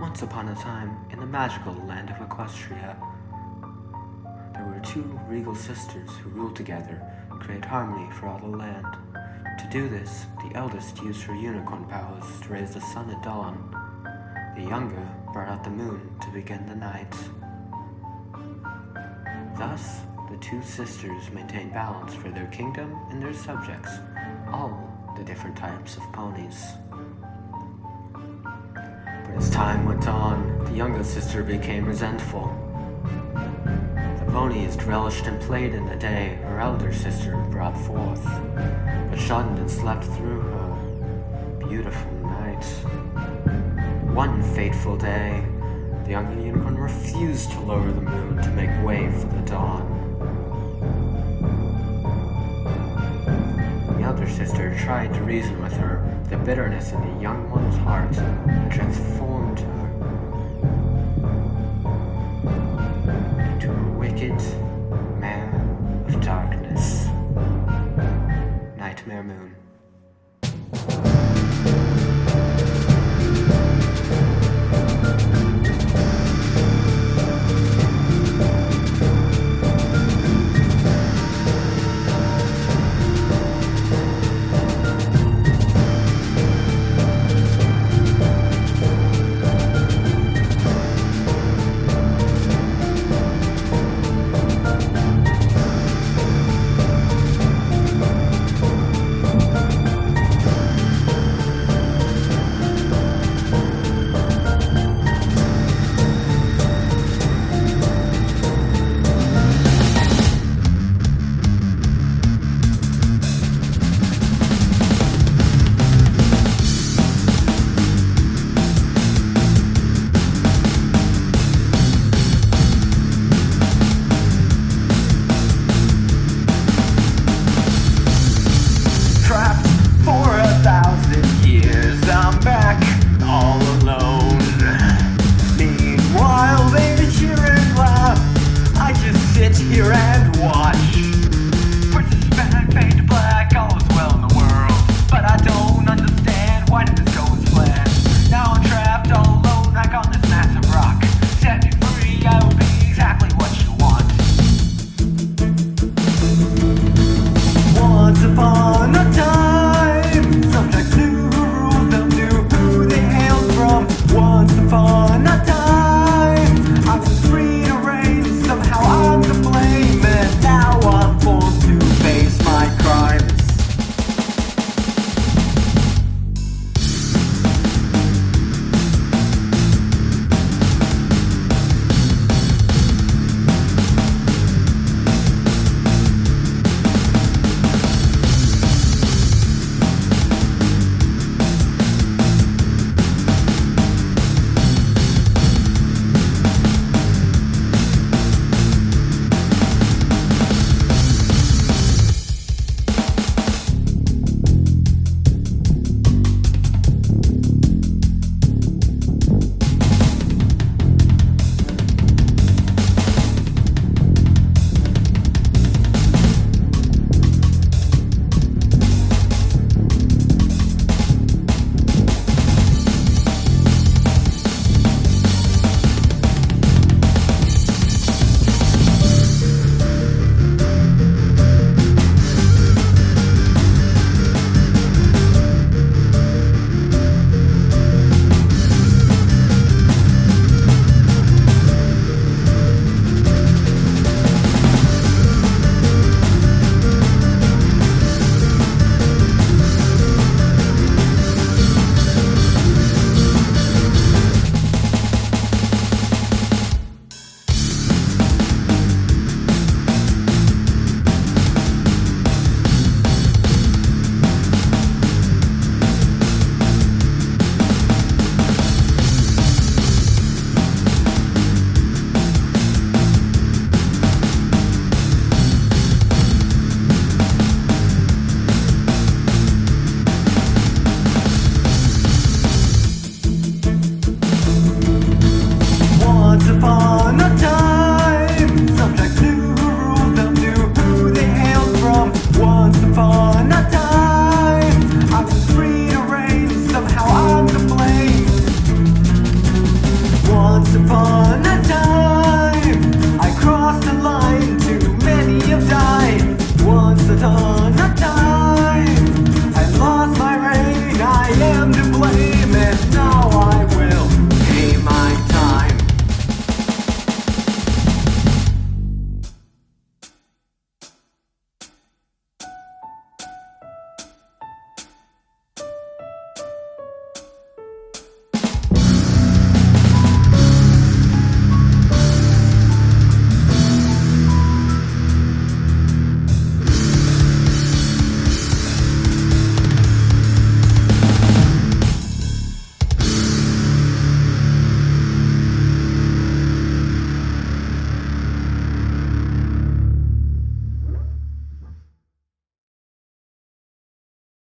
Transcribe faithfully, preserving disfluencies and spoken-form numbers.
Once upon a time, in the magical land of Equestria, there were two regal sisters who ruled together and create harmony for all the land. To do this, the eldest used her unicorn powers to raise the sun at dawn. The younger brought out the moon to begin the night. Thus, the two sisters maintained balance for their kingdom and their subjects, all the different types of ponies. But as time went on, the younger sister became resentful. The ponies relished and played in the day her elder sister brought forth, but shunned and slept through her beautiful night. One fateful day, the younger unicorn refused to lower the moon to make way for the dawn. The elder sister tried to reason with her. The bitterness in the young one's heart had transformed her into a wicked mare of darkness. Nightmare Moon.